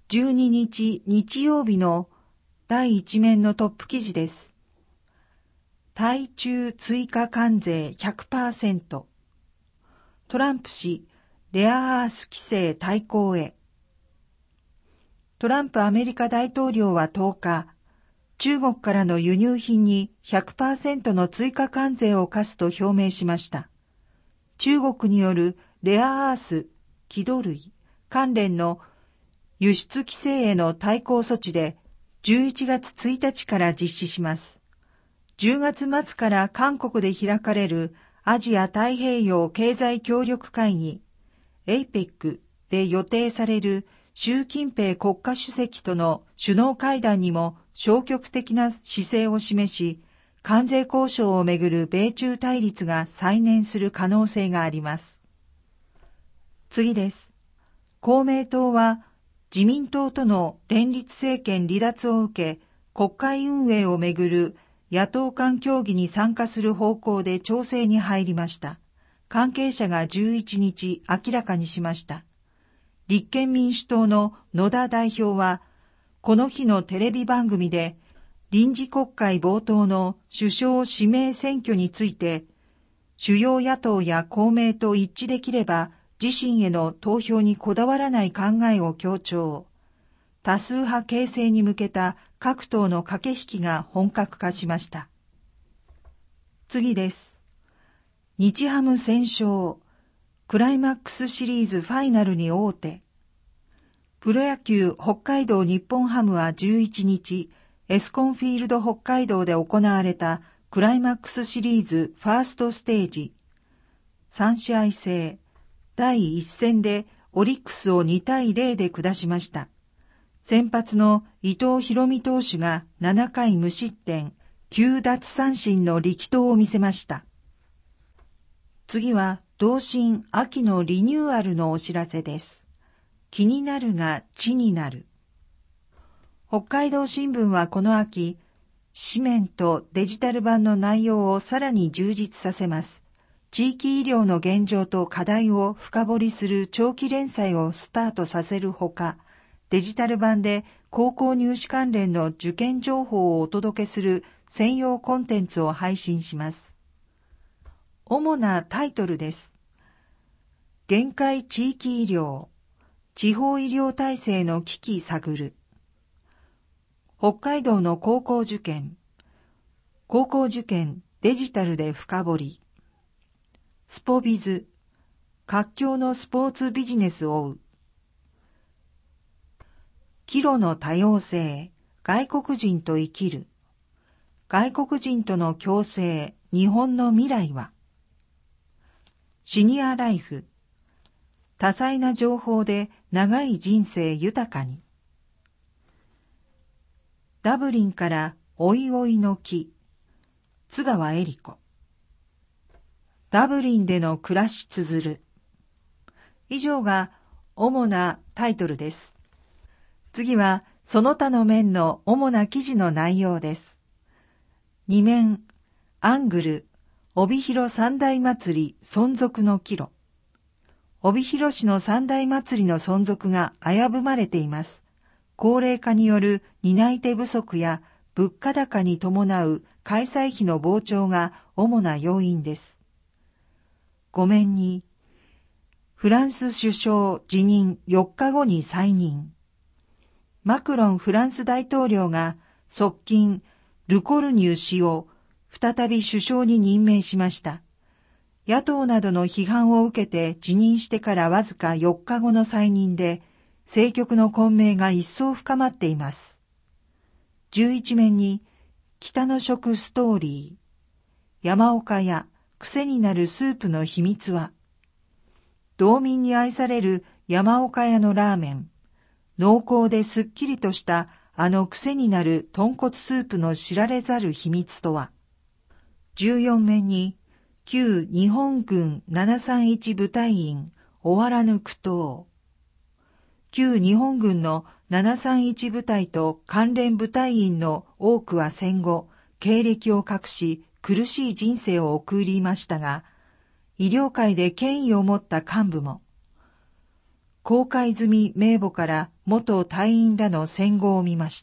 12日日曜日の第一面のトップ記事です。対中追加関税 100%。トランプ氏、レアアース規制対抗へ。トランプアメリカ大統領は10日、中国からの輸入品に 100% の追加関税を課すと表明しました。中国によるレアアース、輝土類関連の輸出規制への対抗措置で11月1日から実施します。10月末から韓国で開かれるアジア太平洋経済協力会議 APEC で予定される習近平国家主席との首脳会談にも消極的な姿勢を示し、関税交渉をめぐる米中対立が再燃する可能性があります。次です。公明党は自民党との連立政権離脱を受け、国会運営をめぐる野党間協議に参加する方向で調整に入りました。関係者が11日明らかにしました。立憲民主党の野田代表は、この日のテレビ番組で、臨時国会冒頭の首相指名選挙について、主要野党や公明と一致できれば、自身への投票にこだわらない考えを強調。多数派形成に向けた各党の駆け引きが本格化しました。次です。日ハム戦勝。クライマックスシリーズファイナルに王手。プロ野球北海道日本ハムは11日、エスコンフィールド北海道で行われたクライマックスシリーズファーストステージ。3試合制。第1戦でオリックスを2対0で下しました。先発の伊藤大海投手が7回無失点、9奪三振の力投を見せました。次は同心秋のリニューアルのお知らせです。気になるが地になる。北海道新聞はこの秋、紙面とデジタル版の内容をさらに充実させます。地域医療の現状と課題を深掘りする長期連載をスタートさせるほか、デジタル版で高校入試関連の受験情報をお届けする専用コンテンツを配信します。主なタイトルです。限界地域医療、地方医療体制の危機探る。北海道の高校受験デジタルで深掘り。スポビズ、活況のスポーツビジネスを追う。岐路の多様性、外国人と生きる。外国人との共生、日本の未来は。シニアライフ、多彩な情報で長い人生豊かに。ダブリンからおいおいの木、津川恵理子。ダブリンでの暮らし綴る。以上が主なタイトルです。次はその他の面の主な記事の内容です。2面、アングル、帯広三大祭り存続の岐路。帯広市の三大祭りの存続が危ぶまれています。高齢化による担い手不足や物価高に伴う開催費の膨張が主な要因です。5面に、フランス首相辞任4日後に再任。マクロンフランス大統領が側近ルコルニュ氏を再び首相に任命しました。野党などの批判を受けて辞任してからわずか4日後の再任で、政局の混迷が一層深まっています。11面に、北の食ストーリー。山岡屋、癖になるスープの秘密は。道民に愛される山岡屋のラーメン。濃厚ですっきりとしたあの癖になる豚骨スープの知られざる秘密とは。14面に、旧日本軍731部隊員終わらぬ苦闘。旧日本軍の731部隊と関連部隊員の多くは戦後、経歴を隠し苦しい人生を送りましたが、医療界で権威を持った幹部も、 公開済み名簿から元隊員らの戦後を見ました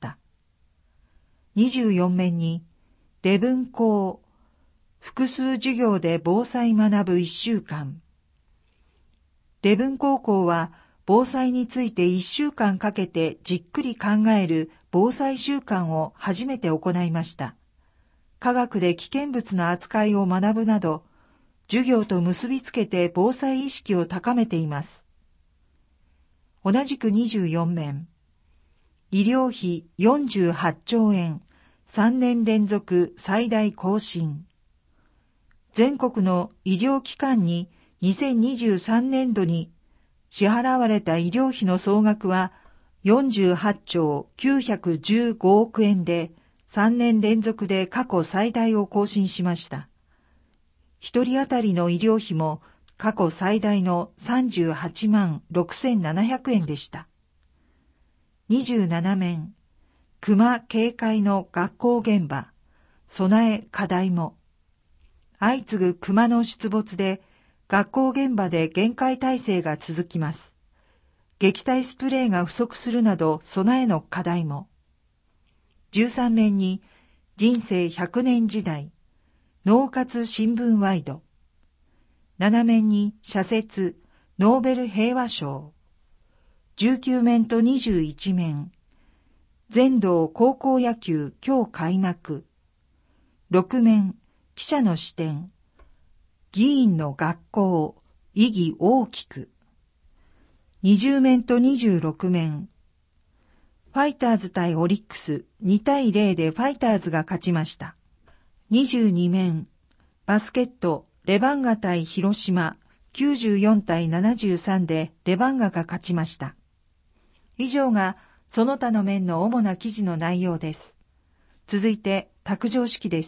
。24面に、礼文校、複数授業で防災学ぶ1週間。礼文高校は防災について1週間かけてじっくり考える防災週間を初めて行いました。科学で危険物の扱いを学ぶなど、授業と結びつけて防災意識を高めています。同じく24面。医療費48兆円、3年連続最大更新。全国の医療機関に2023年度に支払われた医療費の総額は48兆915億円で3年連続で過去最大を更新しました。一人当たりの医療費も過去最大の38万6700円でした。27面、熊警戒の学校現場、備え課題も。相次ぐ熊の出没で、学校現場で厳戒態勢が続きます。撃退スプレーが不足するなど備えの課題も。13面に、人生100年時代、脳活新聞ワイド。7面に、社説、ノーベル平和賞。19面と21面。全道高校野球今日開幕。6面、記者の視点。議員の学校、意義大きく。20面と26面。ファイターズ対オリックス2対0でファイターズが勝ちました。22面。バスケット、レバンガ対広島94対73でレバンガが勝ちました。以上がその他の面の主な記事の内容です。続いて卓上式です。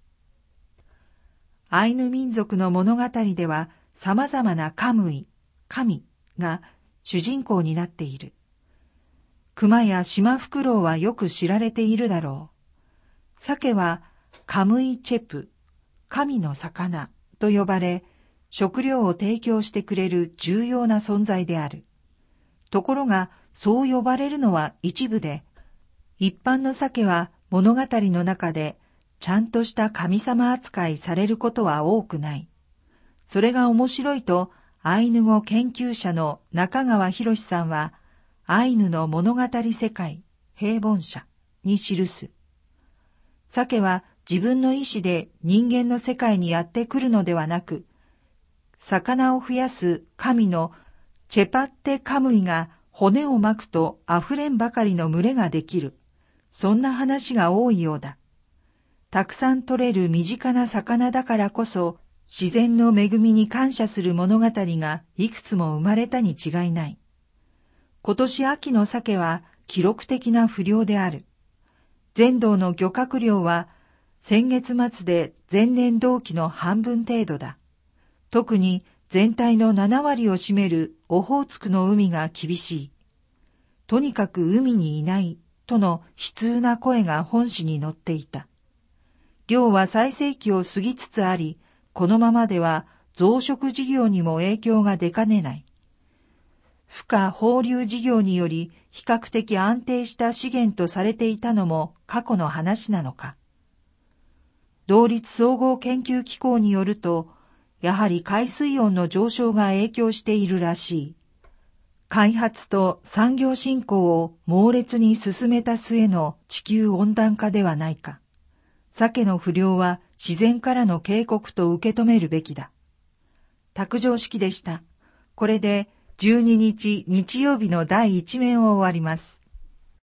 アイヌ民族の物語では様々なカムイ、神が主人公になっている。熊やシマフクロウはよく知られているだろう。鮭はカムイチェプ、神の魚と呼ばれ、食料を提供してくれる重要な存在である。ところが、そう呼ばれるのは一部で、一般の鮭は物語の中でちゃんとした神様扱いされることは多くない。それが面白いと、アイヌ語研究者の中川博さんは、アイヌの物語世界、平凡社に記す。鮭は自分の意志で人間の世界にやってくるのではなく、魚を増やす神のチェパッテカムイが骨を巻くと溢れんばかりの群れができる。そんな話が多いようだ。たくさん取れる身近な魚だからこそ、自然の恵みに感謝する物語がいくつも生まれたに違いない。今年秋の鮭は記録的な不漁である。全道の漁獲量は先月末で前年同期の半分程度だ。特に全体の7割を占めるオホーツクの海が厳しい。とにかく海にいないとの悲痛な声が本誌に載っていた。漁は最盛期を過ぎつつあり、このままでは増殖事業にも影響が出かねない。孵化放流事業により比較的安定した資源とされていたのも過去の話なのか。同立総合研究機構によると、やはり海水温の上昇が影響しているらしい。開発と産業振興を猛烈に進めた末の地球温暖化ではないか。鮭の不漁は自然からの警告と受け止めるべきだ。卓上式でした。これで12日日曜日の第1面を終わります。